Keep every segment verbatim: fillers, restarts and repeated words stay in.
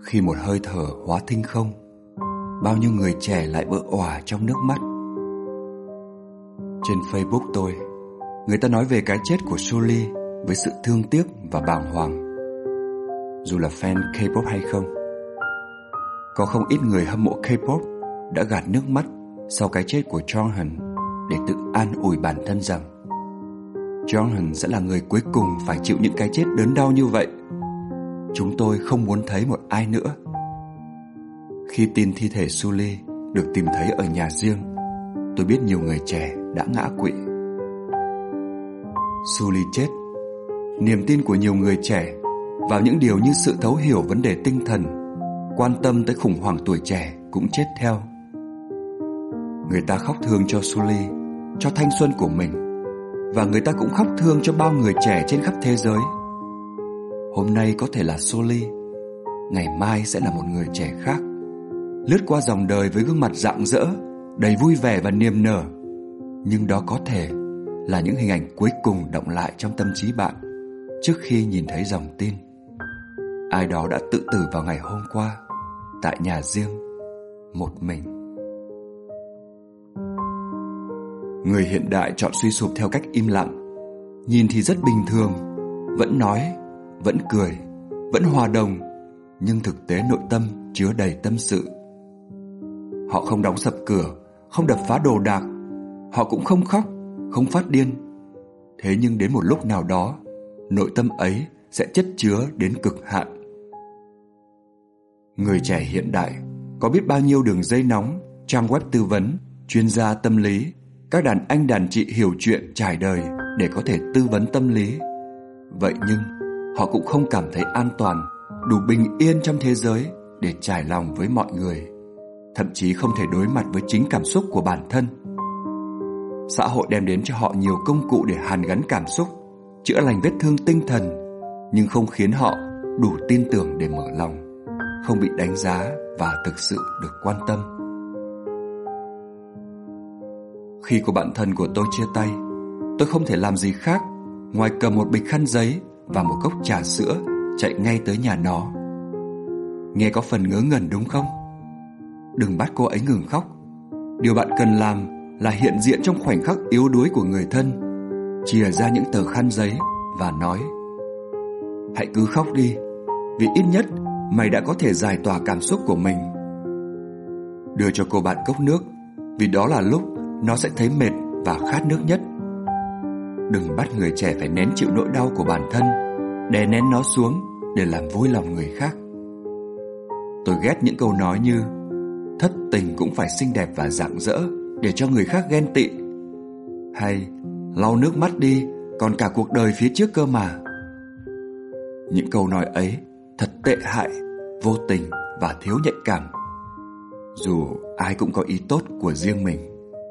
Khi một hơi thở hóa thinh không, bao nhiêu người trẻ lại vỡ òa trong nước mắt. Trên Facebook tôi, người ta nói về cái chết của Sully với sự thương tiếc và bàng hoàng. Dù là fan K-pop hay không, có không ít người hâm mộ K-pop đã gạt nước mắt sau cái chết của Jonghyun để tự an ủi bản thân rằng Jonghyun sẽ là người cuối cùng phải chịu những cái chết đớn đau như vậy. Chúng tôi không muốn thấy một ai nữa. Khi tin thi thể Sully được tìm thấy ở nhà riêng, tôi biết nhiều người trẻ đã ngã quỵ. Sully chết, niềm tin của nhiều người trẻ vào những điều như sự thấu hiểu vấn đề tinh thần, quan tâm tới khủng hoảng tuổi trẻ cũng chết theo. Người ta khóc thương cho Sully, cho thanh xuân của mình, và người ta cũng khóc thương cho bao người trẻ trên khắp thế giới. Hôm nay có thể là Sully, ngày mai sẽ là một người trẻ khác, lướt qua dòng đời với gương mặt rạng rỡ, đầy vui vẻ và niềm nở. Nhưng đó có thể là những hình ảnh cuối cùng đọng lại trong tâm trí bạn trước khi nhìn thấy dòng tin ai đó đã tự tử vào ngày hôm qua tại nhà riêng, một mình. Người hiện đại chọn suy sụp theo cách im lặng, nhìn thì rất bình thường, vẫn nói, vẫn cười, vẫn hòa đồng, nhưng thực tế nội tâm chứa đầy tâm sự. Họ không đóng sập cửa, không đập phá đồ đạc, họ cũng không khóc, không phát điên. Thế nhưng đến một lúc nào đó, nội tâm ấy sẽ chất chứa đến cực hạn. Người trẻ hiện đại có biết bao nhiêu đường dây nóng, trang web tư vấn, chuyên gia tâm lý, các đàn anh đàn chị hiểu chuyện trải đời để có thể tư vấn tâm lý. Vậy nhưng họ cũng không cảm thấy an toàn, đủ bình yên trong thế giới để trải lòng với mọi người, thậm chí không thể đối mặt với chính cảm xúc của bản thân. Xã hội đem đến cho họ nhiều công cụ để hàn gắn cảm xúc, chữa lành vết thương tinh thần, nhưng không khiến họ đủ tin tưởng để mở lòng, không bị đánh giá và thực sự được quan tâm. Khi cô bạn thân của tôi chia tay, tôi không thể làm gì khác ngoài cầm một bịch khăn giấy và một cốc trà sữa chạy ngay tới nhà nó. Nghe có phần ngớ ngẩn đúng không? Đừng bắt cô ấy ngừng khóc. Điều bạn cần làm là hiện diện trong khoảnh khắc yếu đuối của người thân, chìa ra những tờ khăn giấy và nói: hãy cứ khóc đi, vì ít nhất mày đã có thể giải tỏa cảm xúc của mình. Đưa cho cô bạn cốc nước, vì đó là lúc nó sẽ thấy mệt và khát nước nhất. Đừng bắt người trẻ phải nén chịu nỗi đau của bản thân, đè nén nó xuống để làm vui lòng người khác. Tôi ghét những câu nói như thất tình cũng phải xinh đẹp và rạng rỡ để cho người khác ghen tị, hay lau nước mắt đi, còn cả cuộc đời phía trước cơ mà. Những câu nói ấy thật tệ hại, vô tình và thiếu nhạy cảm, dù ai cũng có ý tốt của riêng mình.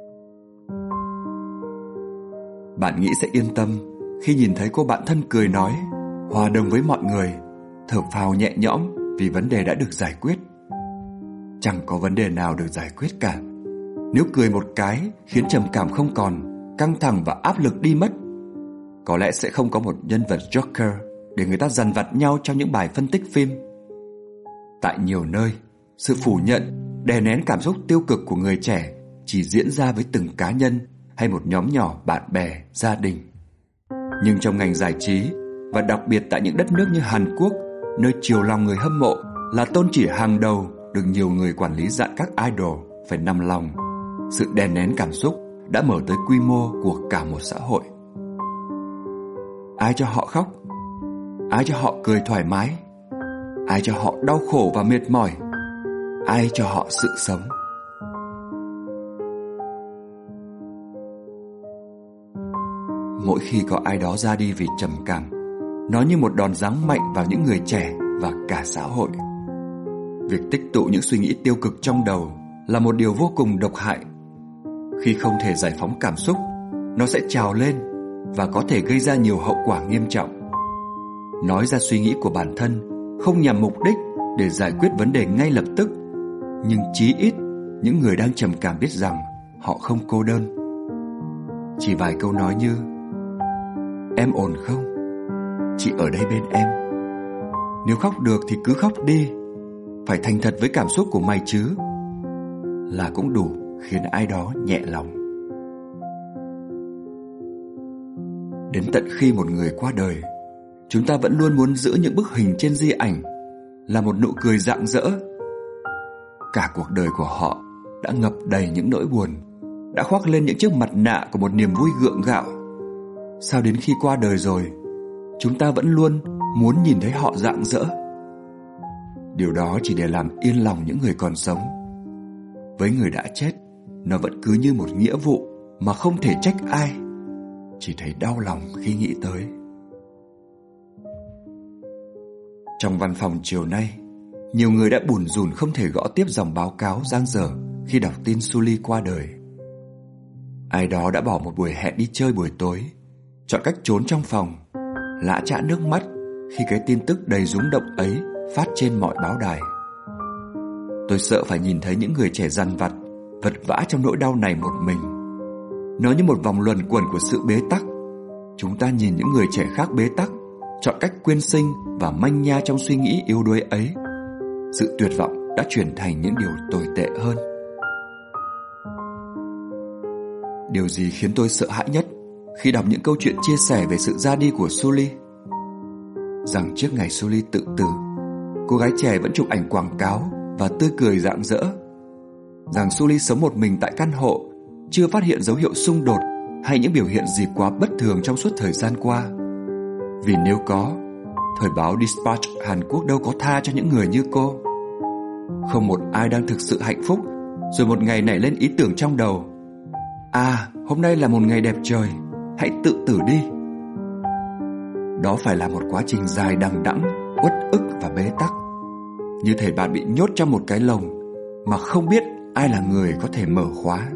Bạn nghĩ sẽ yên tâm khi nhìn thấy cô bạn thân cười nói, hòa đồng với mọi người, thở phào nhẹ nhõm vì vấn đề đã được giải quyết. Chẳng có vấn đề nào được giải quyết cả. Nếu cười một cái khiến trầm cảm không còn, căng thẳng và áp lực đi mất, có lẽ sẽ không có một nhân vật Joker để người ta dằn vặt nhau trong những bài phân tích phim. Tại nhiều nơi, sự phủ nhận, đè nén cảm xúc tiêu cực của người trẻ chỉ diễn ra với từng cá nhân hay một nhóm nhỏ bạn bè, gia đình. Nhưng trong ngành giải trí, và đặc biệt tại những đất nước như Hàn Quốc, nơi chiều lòng người hâm mộ là tôn chỉ hàng đầu được nhiều người quản lý dặn các idol phải nằm lòng, sự đè nén cảm xúc đã mở tới quy mô của cả một xã hội. Ai cho họ khóc? Ai cho họ cười thoải mái? Ai cho họ đau khổ và mệt mỏi? Ai cho họ sự sống? Mỗi khi có ai đó ra đi vì trầm cảm, nó như một đòn giáng mạnh vào những người trẻ và cả xã hội. Việc tích tụ những suy nghĩ tiêu cực trong đầu là một điều vô cùng độc hại. Khi không thể giải phóng cảm xúc, nó sẽ trào lên và có thể gây ra nhiều hậu quả nghiêm trọng. Nói ra suy nghĩ của bản thân không nhằm mục đích để giải quyết vấn đề ngay lập tức, nhưng chí ít những người đang trầm cảm biết rằng họ không cô đơn. Chỉ vài câu nói như: em ổn không? Chị ở đây bên em. Nếu khóc được thì cứ khóc đi. phải thành thật với cảm xúc của mày chứ, là cũng đủ khiến ai đó nhẹ lòng. Đến tận khi một người qua đời, chúng ta vẫn luôn muốn giữ những bức hình trên di ảnh là một nụ cười rạng rỡ. Cả cuộc đời của họ đã ngập đầy những nỗi buồn, đã khoác lên những chiếc mặt nạ của một niềm vui gượng gạo. Sao đến khi qua đời rồi, chúng ta vẫn luôn muốn nhìn thấy họ rạng rỡ? Điều đó chỉ để làm yên lòng những người còn sống. Với người đã chết, nó vẫn cứ như một nghĩa vụ mà không thể trách ai, chỉ thấy đau lòng khi nghĩ tới. Trong văn phòng chiều nay, nhiều người đã bủn rủn không thể gõ tiếp dòng báo cáo dang dở khi đọc tin Sully qua đời. Ai đó đã bỏ một buổi hẹn đi chơi buổi tối, chọn cách trốn trong phòng, lã chã nước mắt khi cái tin tức đầy rúng động ấy phát trên mọi báo đài. Tôi sợ phải nhìn thấy những người trẻ dằn vặt, vật vã trong nỗi đau này một mình. Nó như một vòng luẩn quẩn của sự bế tắc. Chúng ta nhìn những người trẻ khác bế tắc, chọn cách quyên sinh và manh nha trong suy nghĩ yếu đuối ấy. Sự tuyệt vọng đã chuyển thành những điều tồi tệ hơn. Điều gì khiến tôi sợ hãi nhất khi đọc những câu chuyện chia sẻ về sự ra đi của Sully? Rằng trước ngày Sully tự tử, cô gái trẻ vẫn chụp ảnh quảng cáo và tươi cười rạng rỡ. Rằng Sully sống một mình tại căn hộ, chưa phát hiện dấu hiệu xung đột hay những biểu hiện gì quá bất thường trong suốt thời gian qua. Vì nếu có, thời báo Dispatch Hàn Quốc đâu có tha cho những người như cô. Không một ai đang thực sự hạnh phúc rồi một ngày nảy lên ý tưởng trong đầu: à, hôm nay là một ngày đẹp trời, hãy tự tử đi. Đó phải là một quá trình dài đằng đẵng, uất ức và bế tắc. Như thể bạn bị nhốt trong một cái lồng mà không biết ai là người có thể mở khóa.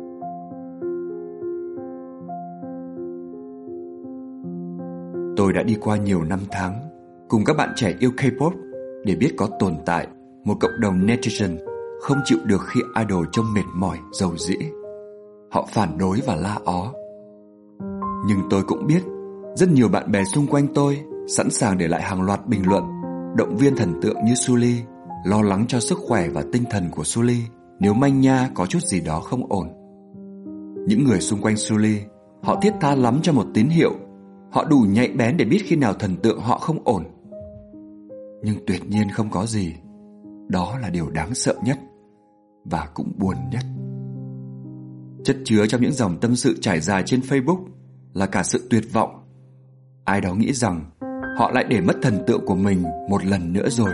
Tôi đã đi qua nhiều năm tháng cùng các bạn trẻ yêu K-pop để biết có tồn tại một cộng đồng netizen không chịu được khi idol trông mệt mỏi, dầu dĩ. Họ phản đối và la ó. Nhưng tôi cũng biết rất nhiều bạn bè xung quanh tôi sẵn sàng để lại hàng loạt bình luận động viên thần tượng như Sully, lo lắng cho sức khỏe và tinh thần của Sully nếu manh nha có chút gì đó không ổn. Những người xung quanh Sully, họ thiết tha lắm cho một tín hiệu. Họ đủ nhạy bén để biết khi nào thần tượng họ không ổn. Nhưng tuyệt nhiên không có gì. Đó là điều đáng sợ nhất và cũng buồn nhất. Chất chứa trong những dòng tâm sự trải dài trên Facebook là cả sự tuyệt vọng. Ai đó nghĩ rằng họ lại để mất thần tượng của mình một lần nữa rồi.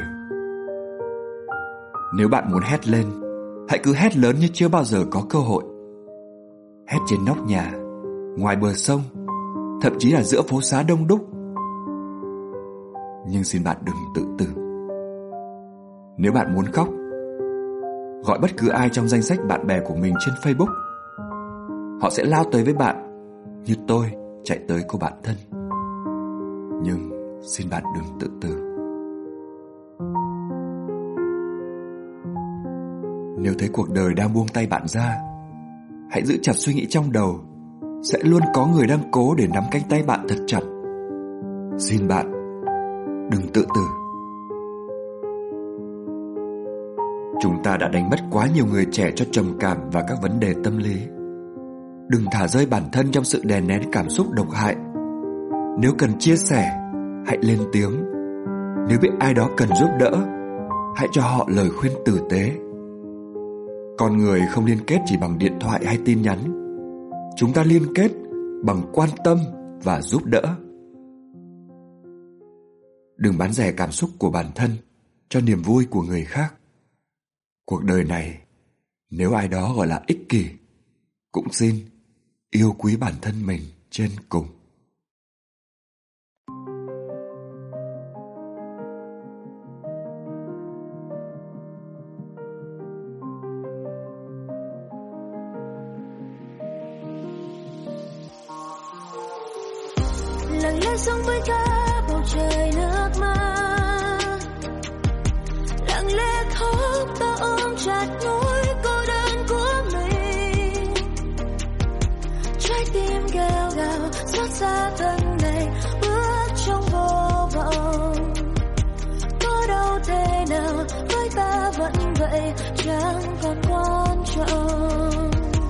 Nếu bạn muốn hét lên, hãy cứ hét lớn như chưa bao giờ có cơ hội. Hét trên nóc nhà, ngoài bờ sông, thậm chí là giữa phố xá đông đúc. Nhưng xin bạn đừng tự tử. Nếu bạn muốn khóc, gọi bất cứ ai trong danh sách bạn bè của mình trên Facebook. Họ sẽ lao tới với bạn như tôi chạy tới cô bạn thân. Nhưng xin bạn đừng tự tử. Nếu thấy cuộc đời đang buông tay bạn ra, hãy giữ chặt suy nghĩ trong đầu. Sẽ luôn có người đang cố để nắm cánh tay bạn thật chặt. Xin bạn đừng tự tử. Chúng ta đã đánh mất quá nhiều người trẻ cho trầm cảm và các vấn đề tâm lý. Đừng thả rơi bản thân trong sự đè nén cảm xúc độc hại. Nếu cần chia sẻ, hãy lên tiếng. Nếu bị ai đó cần giúp đỡ, hãy cho họ lời khuyên tử tế. Con người không liên kết chỉ bằng điện thoại hay tin nhắn. Chúng ta liên kết bằng quan tâm và giúp đỡ. Đừng bán rẻ cảm xúc của bản thân cho niềm vui của người khác. Cuộc đời này, nếu ai đó gọi là ích kỷ, cũng xin yêu quý bản thân mình trên cùng. Lặng lẽ sống với cả bầu trời nước mắt, lặng lẽ khóc ta ôm chặt nỗi cô đơn của mình. Trái tim kêu gào xót xa thân này bước trong vô vọng. Có đâu thể nào với ta vậy chẳng còn quan trọng.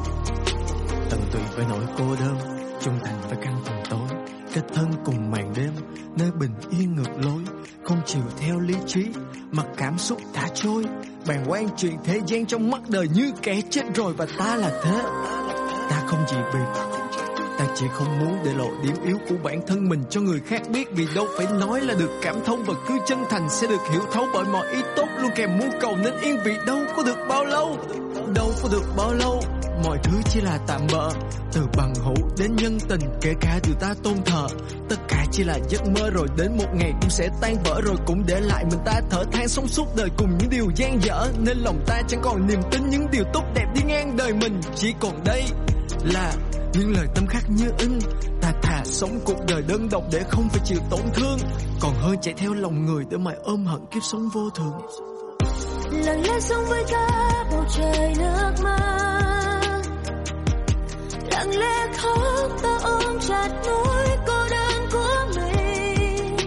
Tận tụy với nỗi cô đơn, trung thành với căn phòng tối, kết thân cùng màn đêm nơi bình yên ngược lối, không chiều theo lý trí mặc cảm xúc thả trôi, bàng quan chuyện thế gian trong mắt đời như kẻ chết rồi. Và ta là thế, ta không gì biệt, ta chỉ không muốn để lộ điểm yếu của bản thân mình cho người khác biết, vì đâu phải nói là được cảm thông, và cứ chân thành sẽ được hiểu thấu, bởi mọi ý tốt luôn kèm mưu cầu nên yên vị. Đâu có được bao lâu, đâu có được bao lâu, mọi thứ chỉ là tạm bợ, từ bằng hữu đến nhân tình, kể cả điều ta tôn thờ, tất cả chỉ là giấc mơ, rồi đến một ngày cũng sẽ tan vỡ, rồi cũng để lại mình ta thở than sống suốt đời cùng những điều dang dở, nên lòng ta chẳng còn niềm tin những điều tốt đẹp đi ngang đời mình. Chỉ còn đây là những lời tâm khắc như in, ta thà sống cuộc đời đơn độc để không phải chịu tổn thương, còn hơn chạy theo lòng người để mãi ôm hận kiếp sống vô thường. Lặng lẽ sống với cả bầu trời nước mắt, lặng lẽ khóc ta ôm chặt nỗi cô đơn của mình,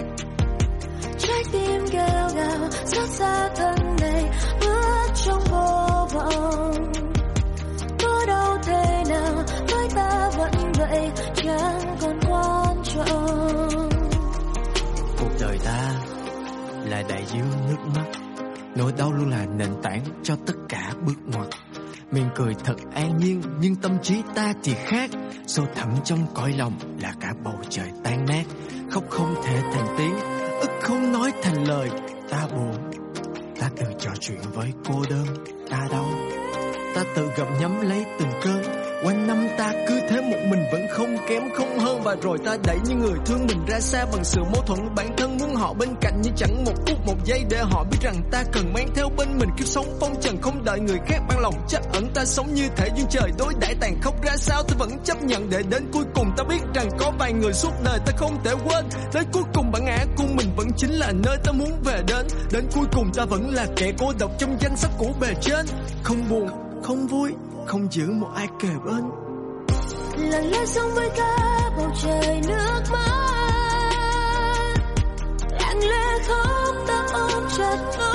trái tim kêu gào xót xa thân này bước trong vô vọng. Có đâu thể nào với ta vẫn vậy chẳng còn quan trọng. Cuộc đời ta là đại dương nước mắt, nỗi đau luôn là nền tảng cho tất cả bước ngoặt. Miệng cười thật an nhiên nhưng tâm trí ta thì khác, sâu thẳm trong cõi lòng là cả bầu trời tan nát. Khóc không thể thành tiếng, ức không nói thành lời. Ta buồn, ta tự trò chuyện với cô đơn. Ta đau, ta tự gặm nhấm lấy từng cơn. Quanh năm ta cứ thế một mình vẫn không kém không hơn, và rồi ta đẩy những người thương mình ra xa bằng sự mâu thuẫn bản thân, muốn họ bên cạnh nhưng chẳng một phút một giây để họ biết rằng ta cần mang theo bên mình kiếp sống phong trần, không đợi người khác ban lòng trách ẩn. Ta sống như thể duyên trời đối đãi tàn khốc ra sao, ta vẫn chấp nhận để đến cuối cùng ta biết rằng có vài người suốt đời ta không thể quên. Đến cuối cùng bản ngã của mình vẫn chính là nơi ta muốn về đến, đến cuối cùng ta vẫn là kẻ cô độc trong danh sách của bề trên, không buồn không vui, không giữ một ai kề bên. Lặng lẽ sống với cả bầu trời nước mắt, lặng lẽ khóc ta ôm chặt.